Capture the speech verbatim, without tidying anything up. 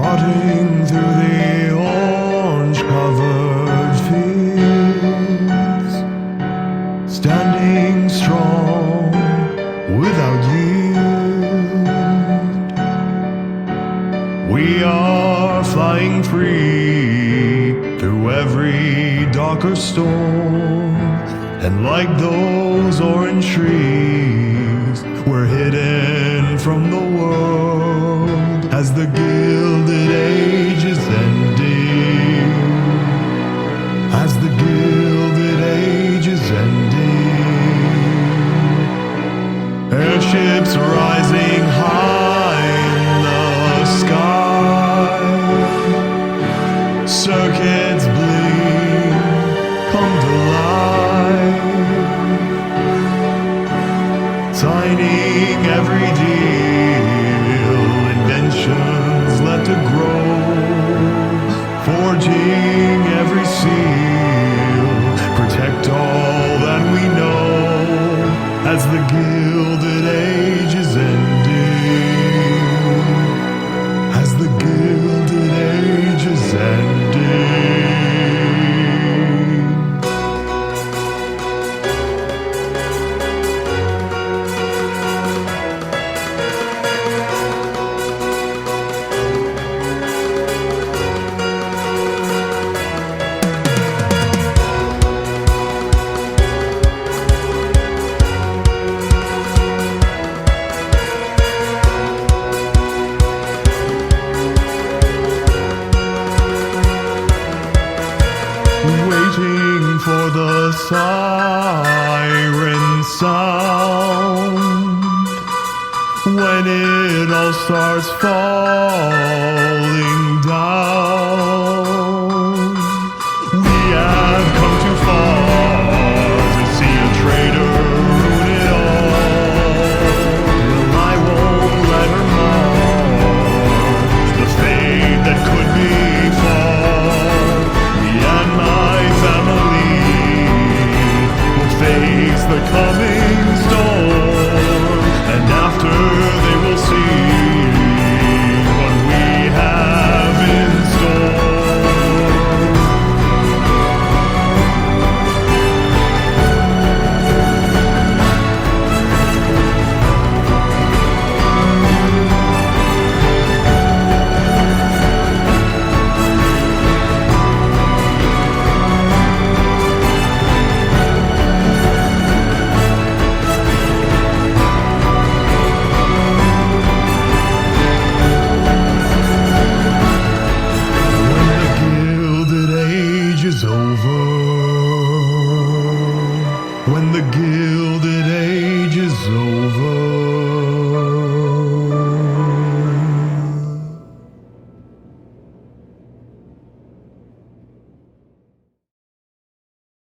trotting through the orange-covered fields, standing strong without yield. We are flying free through every darker storm, and like those orange trees, we're hidden from the world as the Gilded Age is ending. As the Gilded Age is ending. Airships rising high in the sky, circuits bling, come to life, signing every deal, inventions left to grow, forging every seal, protect all that we know, as the Gilded Age is ending, as the Gilded Age is ending. Waiting for the siren sound, when it all starts falling down.